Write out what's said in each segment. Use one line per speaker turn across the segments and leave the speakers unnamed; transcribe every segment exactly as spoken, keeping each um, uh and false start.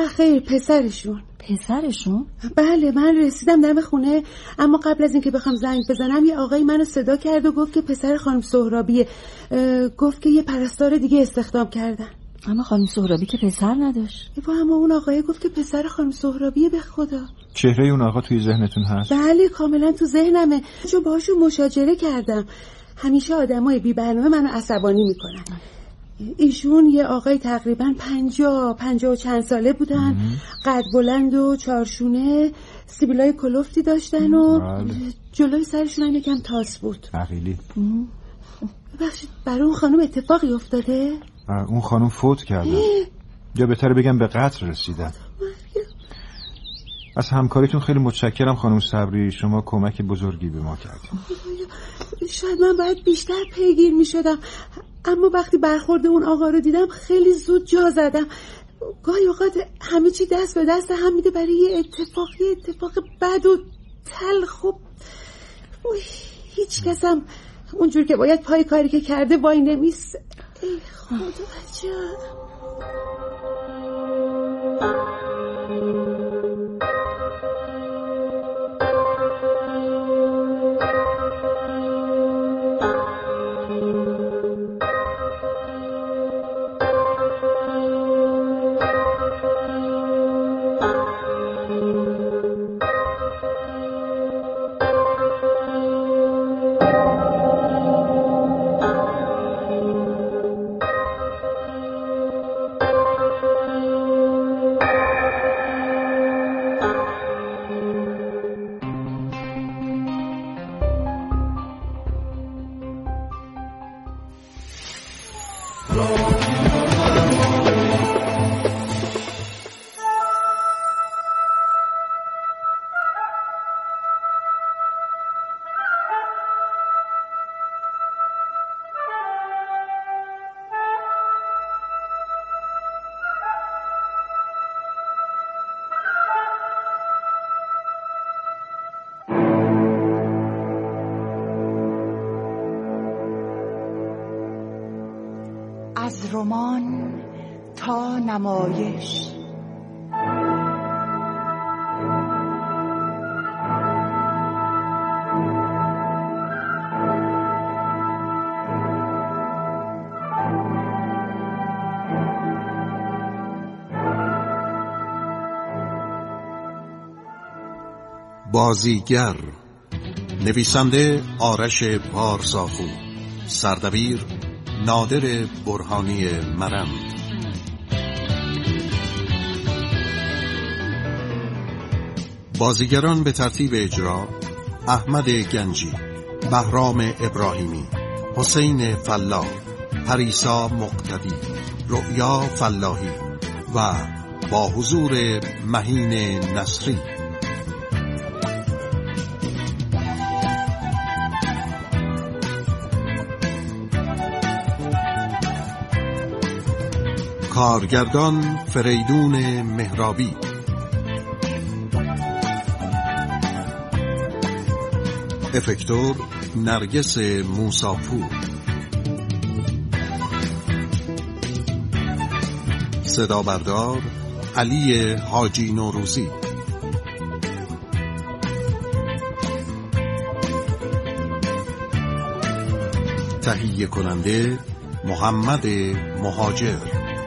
نه خیر، پسرشون.
پسرشون؟
بله، من رسیدم دم خونه، اما قبل از اینکه بخوام زنگ بزنم یه آقای منو صدا کرد و گفت که پسر خانم سهرابیه. گفت که یه پرستار دیگه استخدام کردن.
اما خانم سهرابی که پسر نداشت.
و اما اون آقای گفت که پسر خانم سهرابیه. به خدا
چهره اون آقا توی ذهنتون هست؟
بله کاملا تو ذهنمه، چون باهاشون مشاجره کردم. همیشه آدمای بی برنامه منو عصبانی میکنن. ایشون یه آقای تقریبا پنجاه پنجاه و چند ساله بودن، قد بلند و چارشونه، سیبیلای کلفتی داشتن و بله. جلوی سرشون هم یکم تاس بود.
عقیلی.
ببخشید، برای اون خانم اتفاقی افتاده؟
اون خانم فوت کردن، یا بهتره بگم به قتل رسیدن. از همکاریتون خیلی متشکرم خانم صبری، شما کمک بزرگی به ما کردید.
شاید من باید بیشتر پیگیر می شدم، اما وقتی برخورد اون آقا رو دیدم خیلی زود جا زدم. گاهی اوقات همه چی دست به دست هم میده برای یه اتفاق یه اتفاق بد و تلخ و هیچ کسم اونجور که باید پای کاری که کرده وای نمیست. ای خدا عجب.
از رمان تا نمایش.
بازیگر، نویسنده آرش پارساخو، سردبیر نادر برهانی مرند. بازیگران به ترتیب اجرا: احمد گنجی، بهرام ابراهیمی، حسین فلاح، پریسا مقتدی، رؤیا فلاحی و با حضور مهین نصری. کارگردان فریدون مهرابی. افکتور نرگس موساپور. صدا بردار علی حاجی نوروزی. تهیه کننده محمد مهاجر.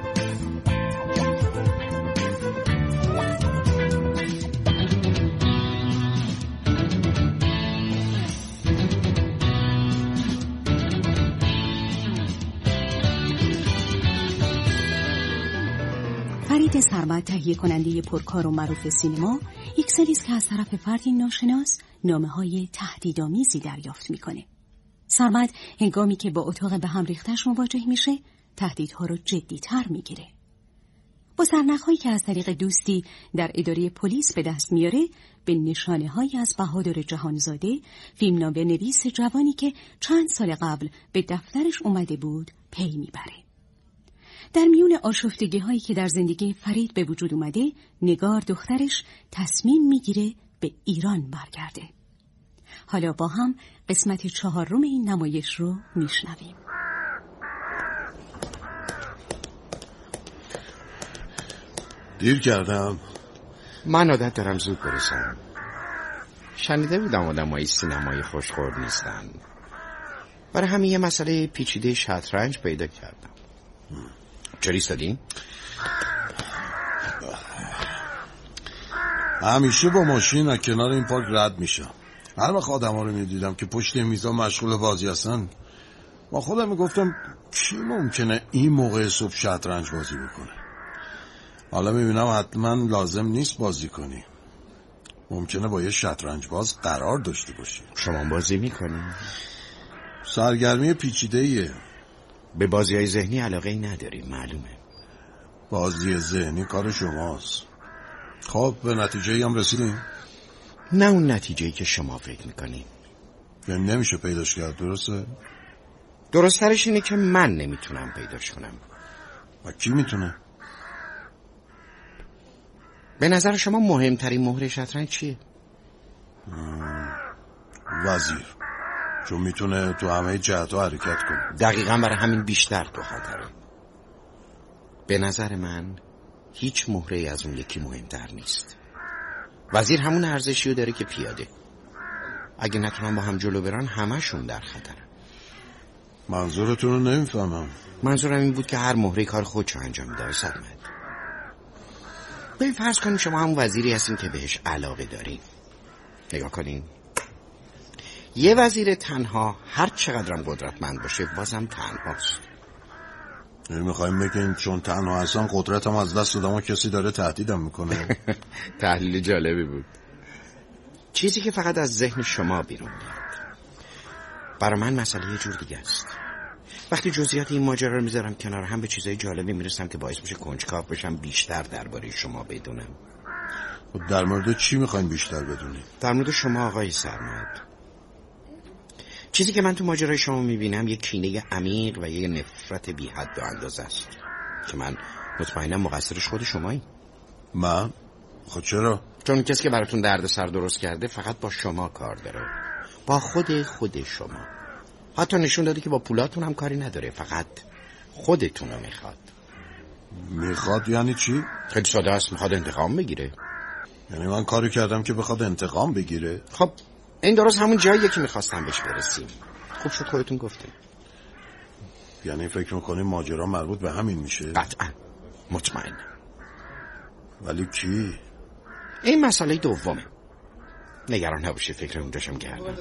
فرید سرمد، تهیه کننده پرکار و معروف سینما، یک سالی است که از طرف فردی ناشناس نامه‌های تهدیدآمیزی دریافت میکنه. سرمد هنگامی که با اتاق به هم ریختش مواجه میشه، تهدیدها رو جدی‌تر میگیره. با سرنخ‌هایی که از طریق دوستی در اداره پلیس به دست میاره، به نشانه‌هایی از بهادر جهانزاده، فیلمنامه نویس جوانی که چند سال قبل به دفترش اومده بود، پی میبره. در میون آشفتگی هایی که در زندگی فرید به وجود اومده، نگار دخترش تصمیم میگیره به ایران برگرده. حالا با هم قسمت چهارم این نمایش رو میشنویم.
دیر کردم.
من عادت دارم زود برسم. شنیده بودم آدمای سینمایی خوشخور نیستن. برای همین یه مسئله پیچیده شطرنج پیدا کردم. چرا ایستادین؟
همیشه با ماشین از کنار این پارک رد میشم. هر وقت آدم ها رو میدیدم که پشت میزا مشغول بازی هستن با خودم میگفتم کی ممکنه این موقع صبح شطرنج بازی بکنه. حالا میبینم حتما لازم نیست بازی کنی. ممکنه با یه شطرنج باز قرار داشته باشی.
شما بازی میکنی؟
سرگرمی پیچیده ایه.
به بازی های ذهنی علاقه ای نداری معلومه.
بازی ذهنی کار شماست. خب به نتیجه هم رسیدیم؟
نه اون نتیجه‌ای که شما فکر میکنی.
یعنی نمیشه پیداش کرد، درسته؟
درسترش اینه که من نمیتونم پیداش کنم.
و کی میتونه؟
به نظر شما مهمترین مهره شطرنج چیه؟
وزیر. چون میتونه تو همه جهت‌ها حرکت کنه.
دقیقاً برای همین بیشتر تو خطره. به نظر من هیچ مهره‌ای از اون یکی مهمتر نیست. وزیر همون ارزشی رو داره که پیاده. اگه نتونن با هم جلو برن همشون در خطرن.
منظورتون رو نمیفهمم.
منظورم این بود که هر مهره کار خودشو انجام میده. سلامت. ببین فرض کنیم شما همون وزیری هستین که بهش علاقه دارین. نگاه کنین. یه وزیر تنها هر چقدرم قدرتمند باشه بازم تنهاست.
میخوایم بگین چون تنها هستم قدرتم از دست دادم و کسی داره تهدیدم میکنه.
تحلیل جالبی بود. چیزی که فقط از ذهن شما بیرون میاد. برای من مسئله یه جور دیگه است. وقتی جزئیات این ماجرا رو میذارم کنار هم به چیزای جالبی میرسم که باعث میشه کنجکاو بشم بیشتر درباره شما بدونم.
در مورد چی میخواین بیشتر بدونید؟
در مورد شما آقای سرمد. چیزی که من تو ماجرای شما میبینم یه کینه عمیق و یه نفرت بی حد و اندازه است که من مطمئنم مقصرش خود شمایی.
من؟ خب چرا؟
چون کسی که براتون درد سر درست کرده فقط با شما کار داره. با خود خود شما. حتی نشون داده که با پولاتون هم کاری نداره. فقط خودتون رو میخواد.
میخواد یعنی چی؟
خیلی ساده است. میخواد انتقام بگیره.
یعنی من کاری کردم که بخواد انتقام بگیره؟
خب این درست همون جاییه که میخواستم بهش برسیم. خوب شد خودتون گفتیم.
یعنی فکر میکنی ماجرا مربوط به همین میشه؟
قطعا مطمئنم.
ولی کی؟
این مسئله دومه. نگران نباشید فکر اونجاشم کردم.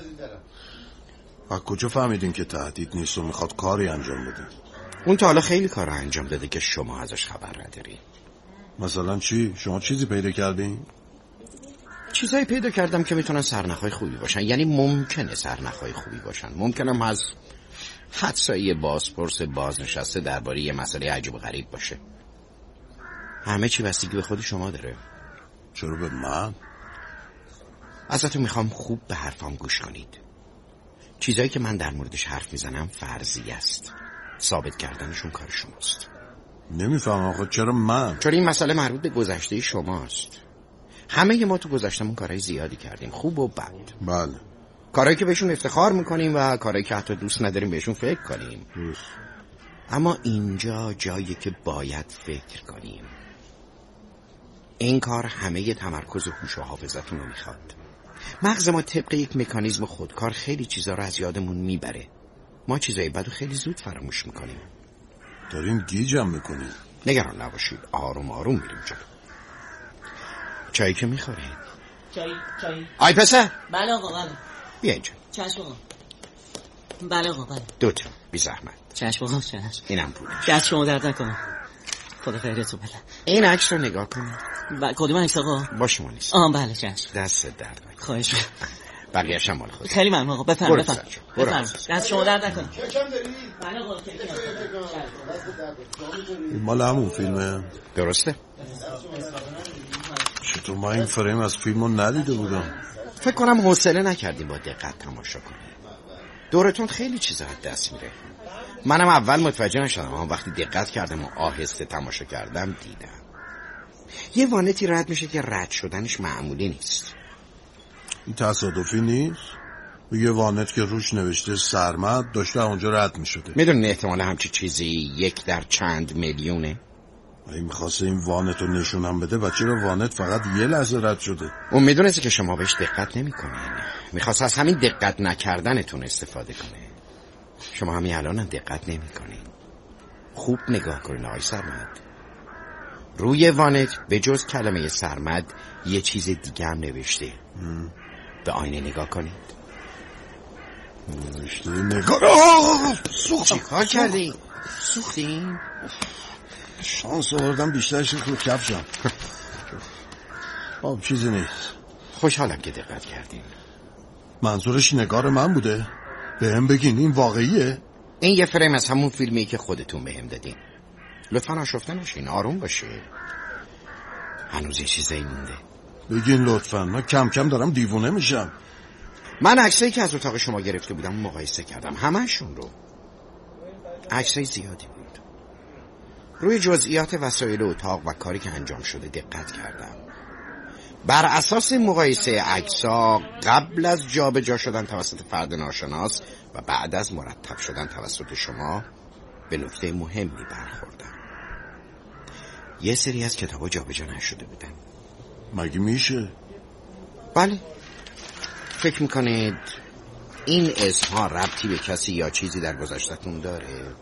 از کجا فهمیدین که تهدید نیست و میخواد کاری انجام بده؟
اون تا حالا خیلی کار انجام داده که شما ازش خبر نداری.
مثلا چی؟ شما چیزی پیدا کردین؟
چیزایی پیدا کردم که میتونن سرنخهای خوبی باشن. یعنی ممکنه سرنخهای خوبی باشن. ممکنم از حدسایی بازپرس بازنشسته درباره یه مسئله عجیب و غریب باشه. همه چی بستگی به خود شما داره.
چرا به من؟
ازتون میخوام خوب به حرفام گوش کنید. چیزایی که من در موردش حرف میزنم فرضی است. ثابت کردنشون کار شماست.
نمیفهمم خود چرا من؟
چون این مسئله مربوط به گذشته شماست. همه ما تو گذشتمون کارهای زیادی کردیم، خوب و بد.
بله.
کارهایی که بهشون افتخار میکنیم و کارهایی که حتی دوست نداریم بهشون فکر کنیم.
دوست.
اما اینجا جایی که باید فکر کنیم. این کار همه تمرکز و هوش و حافظتون رو میخواد. مغز ما طبق یک مکانیزم خودکار خیلی چیزا رو از یادمون میبره. ما چیزای بدو خیلی زود فراموش میکنیم.
دارین گیجم میکنید؟
نگران نباشید، آروم آروم میریم جلو. چایی که میخورید؟
چای چای.
آی پسر.
بله آقا بله.
بیا اینجا.
چشم آقا. بله آقا بله.
دوتا بی زحمت.
چشم آقا چشم.
اینم پولش.
دست شما درد نکنه. خدا خیرتو بده.
این عکس رو نگاه کن.
ب... کدوم عکس آقا؟
با شما نیست.
آها بله چشم.
دست درد نکنه.
خواهش می‌کنم.
بقیه‌اش هم مال خود.
خیلی ممنون آقا. بفرمایید بفرمایید.
برو.
دست شما درد نکنه.
چکم داری؟
بله آقا
این مال همون فیلمه؟
درسته؟
چطور من این فریم از فیلمو ندیده بودم؟
فکر کنم حوصله نکردیم با دقت تماشا کنیم. دورتون خیلی چیزا از دست میره. منم اول متوجه نشدم، اما وقتی دقت کردم و آهسته تماشا کردم دیدم یه وانتی رد میشه که رد شدنش معمولی نیست.
این تصادفی نیست؟ یه وانت که روش نوشته سرمد داشته اونجا رد میشده.
میدونین احتمال همچی چیزی یک در چند میلیونه؟
اگه میخواسته این وانت رو نشونم بده و چرا وانت فقط یه لحظه رد شده؟
اون میدونسته که شما بهش دقت نمی کنین. میخواست از همین دقت نکردنتون استفاده کنه. شما همین الان هم دقت نمی کنین. خوب نگاه کنین آقای سرمد. روی وانت به جز کلمه سرمد یه چیز دیگه هم نوشته. به آینه نگاه کنید.
نوشته نگاه.
چی کار کردی؟ سوختین؟
شانس آوردم بیشترش رو کفشم. آب چیزی نیست.
خوشحالم که دقت کردین.
منظورش نگار من بوده؟ به هم بگین این واقعیه؟
این یه فریم از همون فیلمی که خودتون به هم دادین. لطفا آشفته نشین، آروم باشه. هنوز یه چیزایی مونده.
بگین لطفا، من کم کم دارم دیوونه میشم.
من عکسایی که از اتاق شما گرفته بودم مقایسه کردم، همه‌شون رو. عکسای زیادی بود. روی جزئیات وسایل اتاق و کاری که انجام شده دقت کردم. بر اساس مقایسه عکس‌ها قبل از جابجا شدن توسط فرد ناشناس و بعد از مرتب شدن توسط شما به نکته مهمی برخوردم. یه سری از کتابا جابجا نشده بودن.
مگه میشه؟
بله. فکر میکنید این اسمها ربطی به کسی یا چیزی در گذشتتون داره؟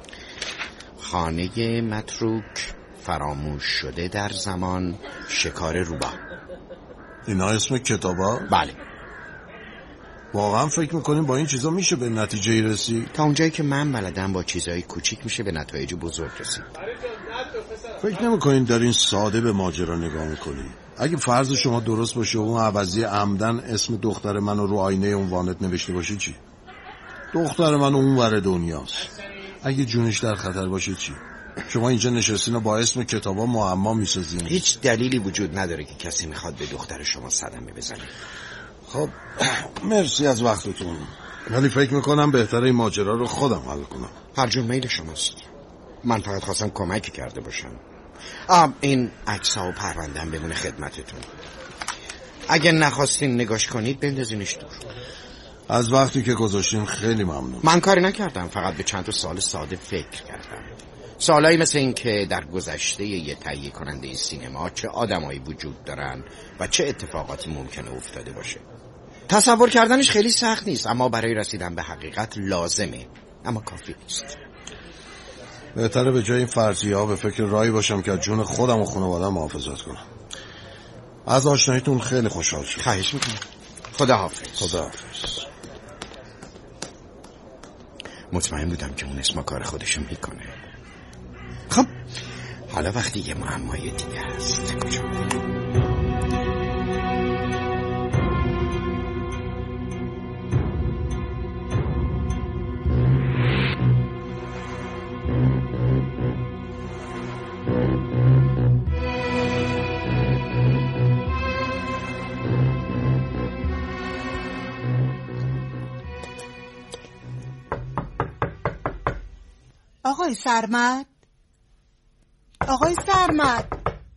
خانه متروک، فراموش شده در زمان، شکار روباه.
اینا اسم کتابا؟
بله.
واقعا فکر میکنیم با این چیزا میشه به نتیجه رسید؟
تا اونجایی که من بلدم با چیزای کوچیک میشه به نتایج بزرگ رسید.
فکر نمیکنین در این ساده به ماجرا نگاه میکنین؟ اگه فرض شما درست باشه و اون عوضی عمدن اسم دختر منو رو آینه اون وانت نوشته باشه چی؟ دختر من اون ور دنیاست. اگه جونش در خطر باشه چی؟ شما اینجا نشستین و با اسم کتابا معما میسازین.
هیچ دلیلی وجود نداره که کسی میخواد به دختر شما صدمه بزنه.
خب مرسی از وقتتون، ولی فکر میکنم بهتره این ماجرا رو خودم حل کنم.
هر جور میل شماست. من فقط خواستم کمکی کرده باشم. آه این عکس ها و پروندهم بمونه خدمتتون. اگه نخواستین نگاش کنید بندازینش دور.
از وقتی که گذاشتین خیلی ممنون.
من کاری نکردم، فقط به چند تا سوال ساده فکر کردم. سوالایی مثل این که در گذشته یه تهیه کننده سینما چه آدمایی وجود دارن و چه اتفاقاتی ممکنه افتاده باشه. تصور کردنش خیلی سخت نیست، اما برای رسیدن به حقیقت لازمه، اما کافی نیست.
بهتره به جای این فرضیه ها به فکر راهی باشم که از جون خودم و خانواده‌ام محافظت کنم. از آشناییتون خیلی خوشحال شدم.
خواهش میکنم. خداحافظ.
خداحافظ.
مطمئن بودم که اون اسم کار خودشو میکنه. خب حالا وقتی یه معمای دیگه هست کجا بریم؟
آقای سرمد، آقای سرمد،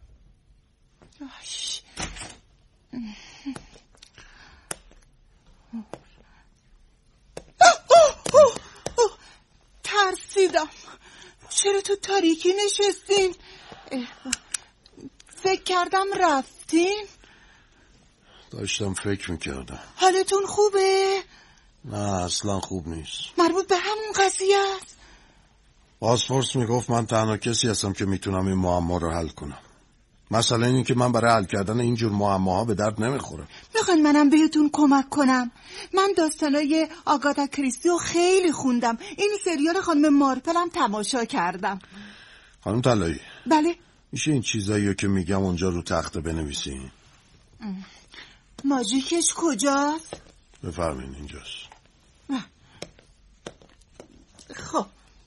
ترسیدم. چرا تو تاریکی نشستین؟ فکر کردم رفتین.
داشتم فکر میکردم.
حالتون خوبه؟
نه اصلا خوب نیست.
مربوط به همون قضیه است.
پاسپورت میگفت من تنها کسی هستم که میتونم این معما رو حل کنم. مثلا این که من برای حل کردن اینجور معماها به درد نمیخورم.
میخوان منم بهتون کمک کنم؟ من داستانای آگاتا کریستی رو خیلی خوندم. این سریال خانم مارپلم تماشا کردم.
خانم طلایی.
بله.
میشه این چیزایی رو که میگم اونجا رو تخته بنویسین؟
ماژیکش کجاست؟
بفرمین اینجاست.
خب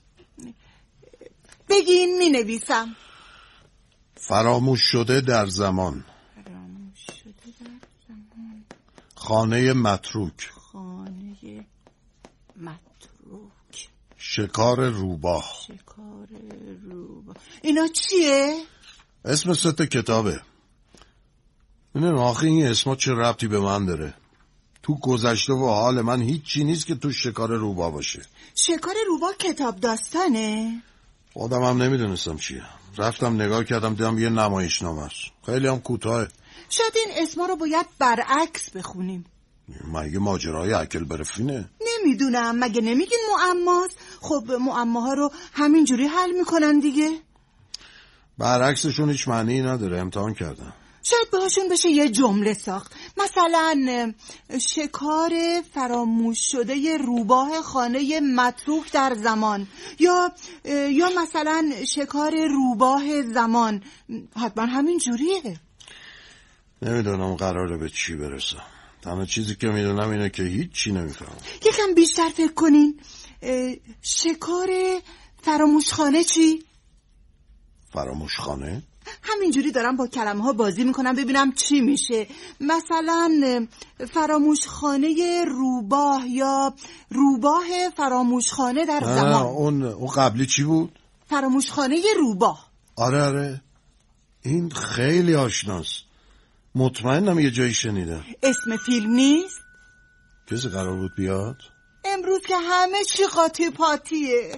بگین می نویسم.
فراموش شده در زمان.
فراموش شده در زمان.
خانه متروک.
خانه متروک.
شکار روباه.
شکار روباه. اینا چیه؟
اسم ست کتابه. ببین آخه این اسما چه ربطی به من داره؟ تو گذشته و حال من هیچی نیست که تو شکار روباه باشه.
شکار روباه کتاب داستانه؟
خودم هم نمیدونستم چیه. رفتم نگاه کردم دیدم یه نمایشنامه است. خیلی هم کوتاه.
شاید این اسما رو باید برعکس بخونیم.
مگه ماجرای اکل برفینه؟
نمیدونم، مگه نمیگین معماست؟ خب معماها رو همینجوری حل میکنن دیگه.
برعکسشون هیچ معنی نداره. امتحان کردم.
شاید باهاشون بشه یه جمله ساخت. مثلا شکار فراموش شده روباه خانه متروک در زمان، یا یا مثلا شکار روباه زمان. حتما همین جوریه.
نمیدونم قراره به چی برسم. تنها چیزی که میدونم اینه که هیچ چی نمیفهمم.
یکم بیشتر فکر کنین. شکار فراموشخانه چی؟
فراموشخانه؟
همینجوری دارم با کلمه ها بازی میکنم ببینم چی میشه. مثلا فراموشخانه روباه یا روباه فراموشخانه در زمان.
اون اون قبلی چی بود؟
فراموشخانه روباه.
آره آره، این خیلی آشناست. مطمئنم یه جایی شنیدم.
اسم فیلم نیست؟
کسی قرار بود بیاد؟
امروز که همه چی قاطی پاتیه.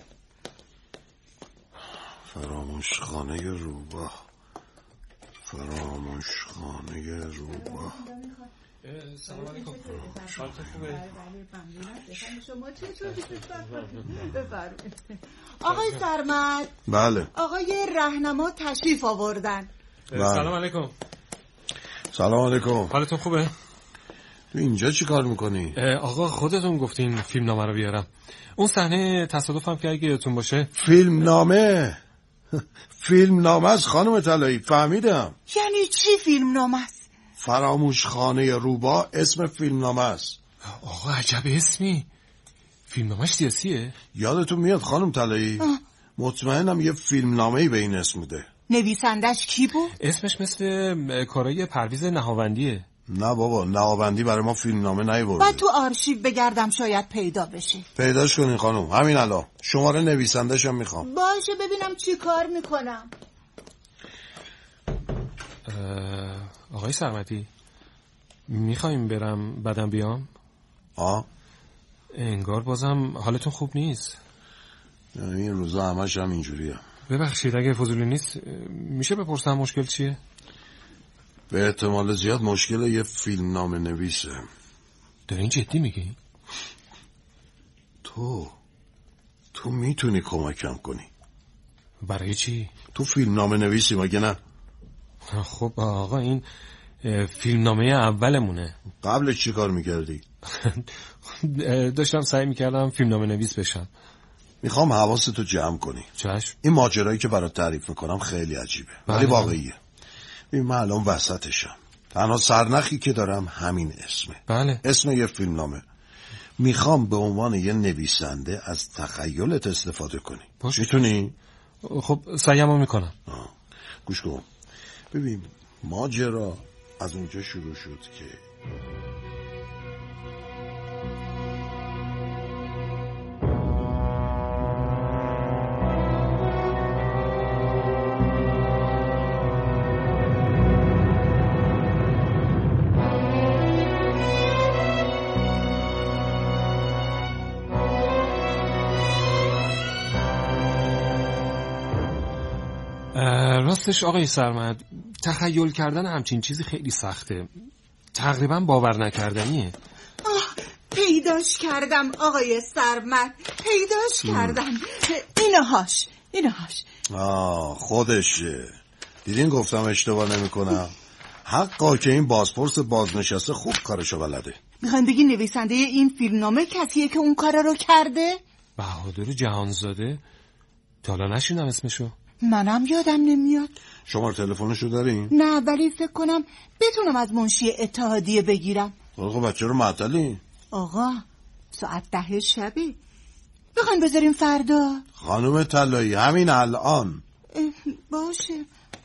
فراموشخانه روباه، فراموشخانه روباه.
سلام علیکم. حالت خوبه؟
آقای سرمد.
بله.
آقای رهنما تشریف آوردن.
سلام علیکم.
سلام علیکم.
حالتون خوبه؟
تو اینجا چی کار میکنی؟
آقا خودتون گفتین فیلم نامه رو بیارم. اون صحنه تصادفم که اگه یادتون باشه.
فیلم نامه؟ فیلم نامه از خانم طلایی. فهمیدم.
یعنی چی فیلم نامه است؟
فراموشخانه روباه اسم فیلم نامه است.
آقا عجب اسمی. فیلم نامش سیاسیه؟
یادتون میاد خانم طلایی؟ مطمئنم یه فیلم نامه‌ای به این اسم بوده.
نویسندش کی بود؟
اسمش مثل کارای پرویز نهاوندیه.
نه بابا، نهاوندی برای ما فیلم نامه نیورده.
بعد تو آرشیو بگردم شاید پیدا بشه.
پیداش کنین خانم، همین الان. شماره نویسندش هم میخوام.
باشه ببینم چی کار میکنم.
آقای سرمدی میخوایم برم بعدم بیام؟
آه
انگار بازم حالتون خوب نیست.
این روزا همش هم اینجوریه.
ببخشید اگه فضولی نیست میشه بپرسم مشکل چیه؟
به احتمال زیاد مشکل یه فیلم نامه نویسه.
دارین جدی میگی؟
تو تو میتونی کمکم کنی.
برای چی؟
تو فیلم نامه نویسی مگه نه؟
خب آقا این فیلم نامه اولمونه.
قبلش چی کار میکردی؟
داشتم سعی میکردم فیلم نامه نویس بشم.
میخوام حواستو جمع کنی.
چشم.
این ماجرایی که برات تعریف میکنم خیلی عجیبه ولی واقعیه. ببین من الان وسطشم. تنها سرنخی که دارم همین اسمه.
بله.
اسم یه فیلم نامه. میخوام به عنوان یه نویسنده از تخیلت استفاده کنی.
باشه.
میتونی؟
خب سعیمو میکنم.
آه. گوش کن. ببین ماجرا از اونجا شروع شد که
راستش آقای سرمد تخیل کردن همچین چیزی خیلی سخته. تقریبا باور نکردنیه.
آه پیداش کردم آقای سرمد، پیداش م. کردم. اینهاش اینهاش
آه خودشه. دیدین گفتم اشتباه نمی کنم. حقا که این بازپرس بازنشسته خوب کارشو بلده.
میخواین بگی نویسنده این فیلمنامه کسیه که اون کار رو کرده؟
بهادر جهانزاده. تا حالا نشیدم اسمشو.
منم یادم نمیاد.
شماره تلفنشو دارین؟
نه ولی فکر کنم بتونم از منشی اتحادیه بگیرم.
آقا بچه رو معطلی؟
آقا ساعت ده شبه. بخواین بذاریم فردا؟
خانم طلایی همین الان.
باشه.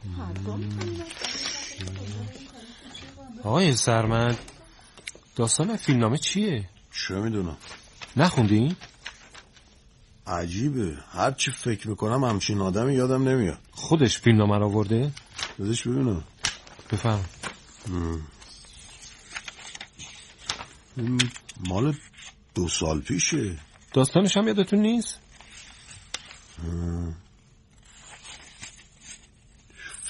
آقای سرمد داستان فیلمنامه چیه؟
چه میدونم.
نخوندین؟
عجیبه، هر چی فکر میکنم همچین آدمی یادم نمیاد.
خودش فیلمنامه رو آورده؟
بذارش ببینم.
بفهم.
مال دو سال پیشه.
داستانش هم یادتون نیست؟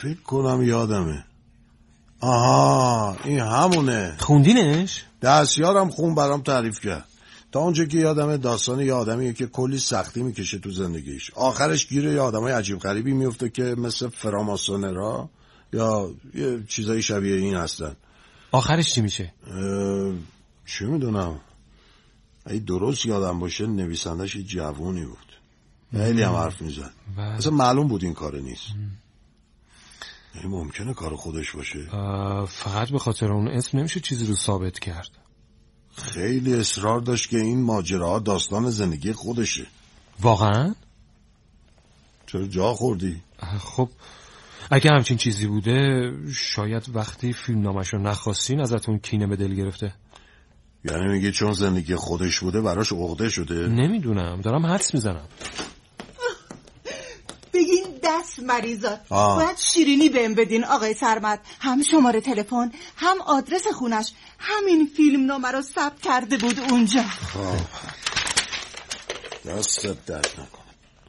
فکر کنم یادمه. آها این همونه.
خوندینش؟
دستیارم خون برام تعریف کرد. تا اونجا که یادمه داستان یه آدمیه که کلی سختی میکشه تو زندگیش، آخرش گیر یه آدمای عجیب غریبی میفته که مثل فراماسونرها یا یه چیزای شبیه این هستن.
آخرش چی میشه؟
چی میدونم. اگه درست یادم باشه نویسندش یه جوونی بود، خیلی هم حرف میزد، اصلا معلوم بود این کار نیست. این ممکنه کار خودش باشه.
فقط به خاطر اون اسم نمیشه چیزی رو ثابت کرد.
خیلی اصرار داشت که این ماجراها داستان زندگی خودشه.
واقعا؟
چرا جا خوردی؟
خب اگه همچین چیزی بوده شاید وقتی فیلم نامش رو نخواستین ازتون کینه به دل گرفته.
یعنی میگه چون زندگی خودش بوده براش عقده شده؟
نمیدونم، دارم حدس میزنم.
بگین دست مریضات آه. باید شیرینی بهم بدین آقای سرمد. هم شماره تلفن هم آدرس خونش. همین فیلم نامه رو ثبت کرده بود اونجا.
خب دستت درد نکنه.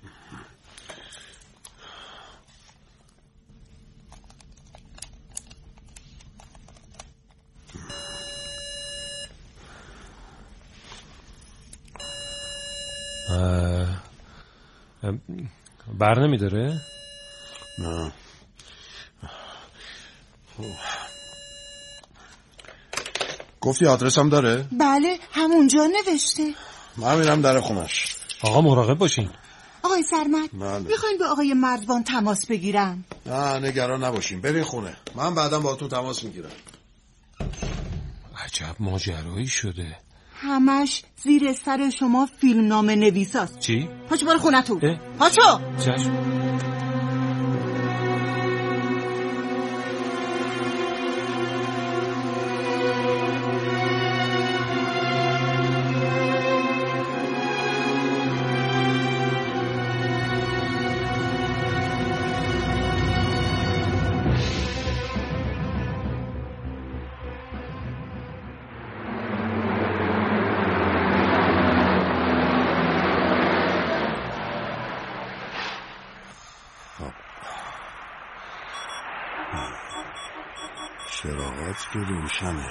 بر نمیداره؟
نه. گفتی آدرسم داره؟
بله همونجا نوشته.
من میرم در خونش.
آقا مراقب باشین.
آقای سرمد میخواین به آقای مرزبان تماس بگیرم؟
نه نگران نباشین، برین خونه، من بعدا با تو تماس میگیرم.
عجب ماجرایی شده.
همش زیر سر شما فیلم نامه نویساست.
چی؟
پاچو برو خونه تو. پاچو.
چشم.
چراغات که روشنه.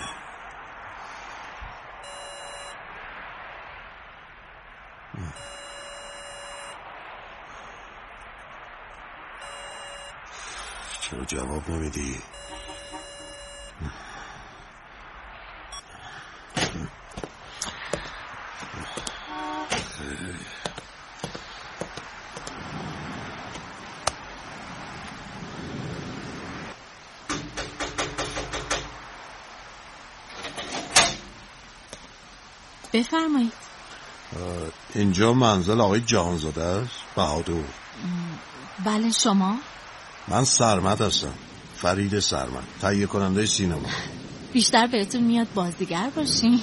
چرا جواب نمیدی؟
بفرمایید.
اینجا منزل آقای جهانزاده است؟ بهادر.
بله شما؟
من سرمد هستم، فرید سرمد، تهیه کننده سینما.
بیشتر بهتون میاد بازیگر باشین.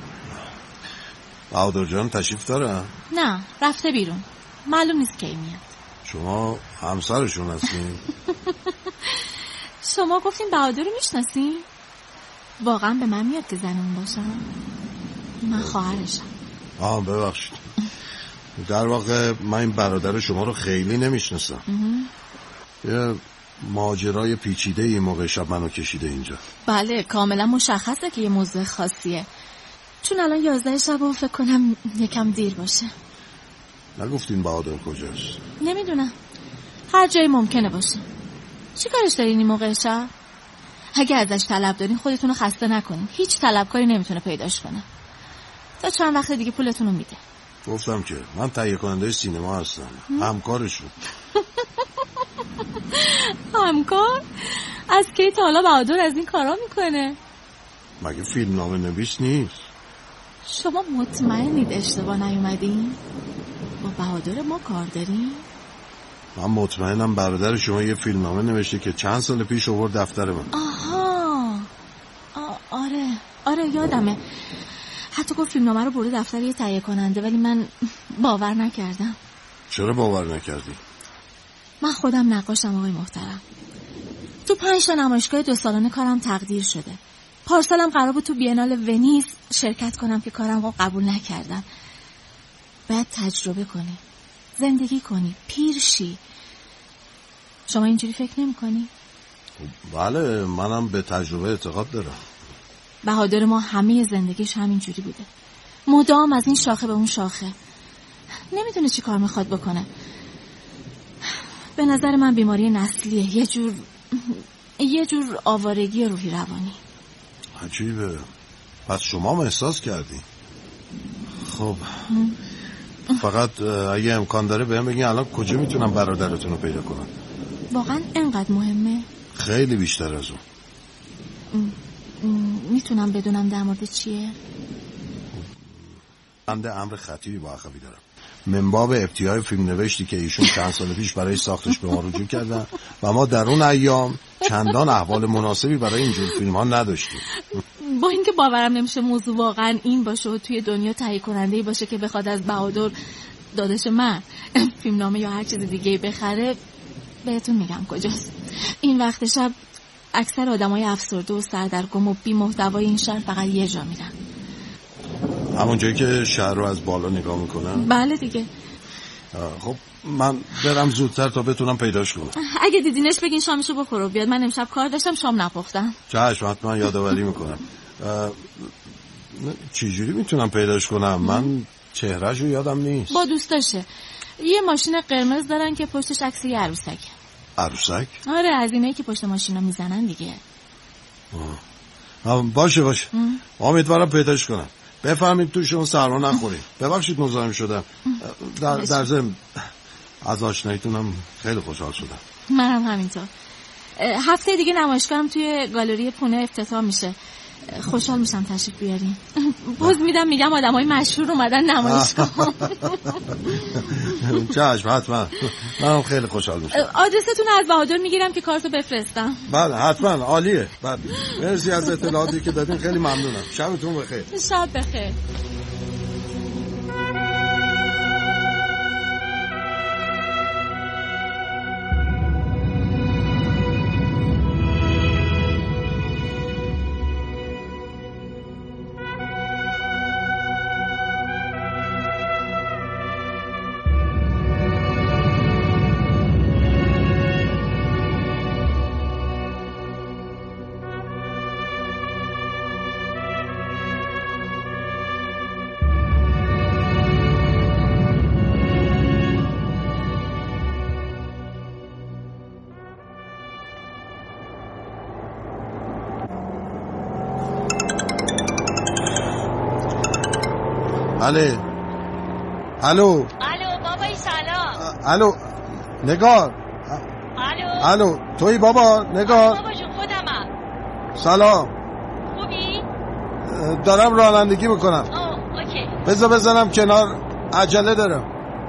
بهادر جان تشریف داره؟
نه رفته بیرون، معلوم نیست کی میاد.
شما همسرشون هستین؟
شما گفتین بهادر رو میشناسین؟ واقعا به من میاد که زنون باشم؟ من خواهرشم.
آه ببخشید. در واقع من این برادر شما رو خیلی نمیشناسم. یه ماجرای پیچیده این موقع شب منو کشیده اینجا.
بله کاملا مشخصه که یه موضوع خاصیه، چون الان یازده شب و فکر کنم یکم دیر باشه.
نگفتین بهادر کجاست؟
نمیدونم، هر جایی ممکنه باشه. چی کارش دارین این موقع شب؟ اگه ازش طلب دارین خودتون رو خسته نکنین، هیچ طلبکاری نمیتونه پیداش کنه. تا چند وقت دیگه پولتون رو میده.
گفتم که من تهیه کننده سینما هستم، همکارشون.
همکار؟ از کی تا حالا بهادر از این کارا میکنه؟
مگه فیلم نامه نویس نیست؟
شما مطمئنید اشتباه نیومدین؟ با بهادر ما کار دارین؟
من مطمئنم برادر شما یه فیلم نامه نوشته که چند سال پیش آورد دفتر من.
آها آ- آره آره یادمه، حتی گفت فیلم نامه رو برده دفتر یه تهیه کننده، ولی من باور نکردم.
چرا باور نکردی؟
من خودم نقاشم آقای محترم. تو پنج تا نمایشگاه دو سالانه کارم تقدیر شده. پارسالم قرار بود تو بینال ونیز شرکت کنم که کارم رو قبول نکردن. باید تجربه کنی، زندگی کنی، پیر شی. شما اینجوری فکر نمی کنی؟
بله، منم به تجربه اعتقاد دارم.
بهادر ما همه زندگیش همین جوری بوده، مدام از این شاخه به اون شاخه، نمیدونه چی کار میخواد بکنه. به نظر من بیماری نسلیه، یه جور یه جور آوارگی روحی روانی.
عجیبه. پس شما هم احساس کردی؟ خب فقط اگه امکان داره بهم بگین الان کجا میتونم برادرتون رو پیدا کنم؟
واقعا اینقدر مهمه؟
خیلی بیشتر از اون.
میتونم بدونم در مورد چیه؟
بنده امر خطیری با عقبی دارم. من باب ابتیای فیلم نوشتی که ایشون چند سال پیش برای ساختش به ما رجوع کردن و ما در اون ایام چندان احوال مناسبی برای اینجور فیلم ها نداشتیم.
با اینکه باورم نمیشه موضوع واقعا این باشه و توی دنیا تهیه کننده‌ای باشه که بخواد از بهادر داداش من فیلمنامه یا هر چیز دیگه بخره، بهتون میگم کجاست. این وقت شب اکثر آدمای افسرده و سردرگم و بی محتوای این شهر فقط یه جا میرن.
همون جایی که شهر رو از بالا نگاه میکنن؟
بله دیگه.
خب من برم زودتر تا بتونم پیداش کنم.
اگه دیدینش بگین شامشو بخوره بیاد. من امشب کار داشتم، شام نپختم.
چشم، حتما یادآوری میکنم. چجوری میتونم پیداش کنم؟ من چهرهشو یادم نیست.
با دوستاشه. یه ماشین قرمز دارن که پشتش عکس یه عروسک.
عروسک؟
آره، از اینایی که پشت ماشینا میزنن دیگه.
آه. باشه باشه. امیدوارم پیداش کنم. بفهمید توش اون سرما نخورید. ببخشید مزاحم شدم. در در ضمن از آشناییتونم خیلی خوشحال شدم.
منم همینطور. هفته دیگه نمایشگاهم توی گالری پونه افتتاح میشه. خوشحال میشم تشریف بیارین. پوز میدم میگم آدمای مشهور اومدن نمایشگاه.
چشم، حتما. منم خیلی خوشحال میشم.
آدرستون از بهادر میگیرم که کارتو بفرستم.
بله حتما، عالیه. بله مرسی از اطلاعاتی که دادین، خیلی ممنونم. شبتون بخیر.
شب بخیر.
بله. الو.
الو بابای سلام.
الو نگار.
الو.
الو تویی بابا؟ نگار.
بابا جون خودمم.
سلام.
خوبی؟
دارم رانندگی میکنم.
اوه اوکی.
بذار بزنم کنار، عجله دارم.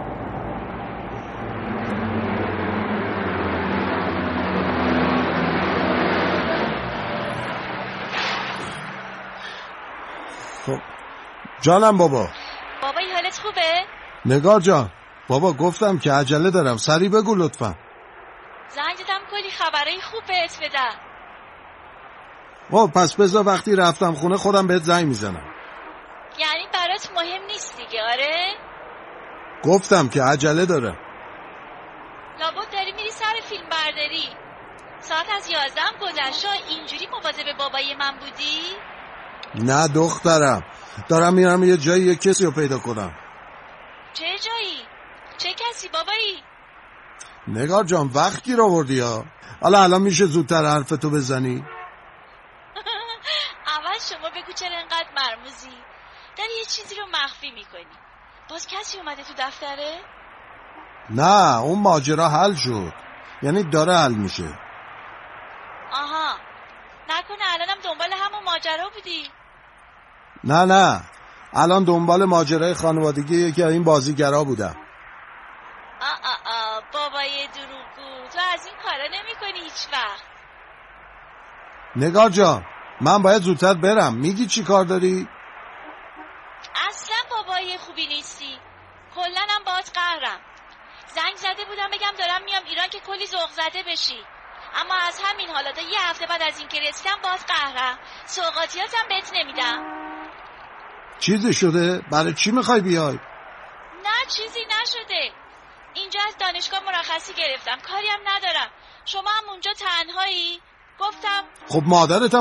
خب جانم بابا.
بابایی حالت خوبه؟
نگار جان، بابا گفتم که عجله دارم، سریع بگو لطفا.
زنگ زدم کلی خبرای خوب بهت بدم.
خب پس بذار وقتی رفتم خونه خودم بهت زنگ میزنم.
یعنی برات مهم نیست دیگه؟ آره؟
گفتم که عجله دارم.
لابد داری میری سر فیلم برداری. ساعت از یازدهم گذشته. اینجوری مواظب بابای من بودی؟
نه دخترم، دارم میرم یه جایی یه کسی رو پیدا کنم.
چه جایی؟ چه کسی بابایی؟
نگار جان وقت گیر آوردی ها. حالا الان میشه زودتر حرفتو بزنی؟
اول شما بگو چرا انقدر مرموزی؟ داری یه چیزی رو مخفی میکنی. باز کسی اومده تو دفتره؟
نه اون ماجرا حل شد، یعنی داره حل میشه.
آها، نکنه الانم دنبال همون ماجرا بودی؟
نه نه، الان دنبال ماجرای خانوادگی یکی از این بازیگرا بودم.
آ آ آ بابای دروغگو، تو از این کارا نمی کنی هیچ وقت.
نگار جان من باید زودتر برم، میگی چی کار داری؟
اصلا بابای خوبی نیستی، کلن هم باهات قهرم. زنگ زده بودم بگم دارم میام ایران که کلی ذوق زده بشی، اما از همین حالا تا یه هفته بعد از این که رسیدم باهات قهرم. سوغاتیاتم بهت نمیدم.
چیزی شده؟ برای چی میخوای بیای؟
نه چیزی نشده. اینجا از دانشگاه مرخصی گرفتم، کاری هم ندارم. شما هم اونجا تنهایی؟ گفتم
خب مادرت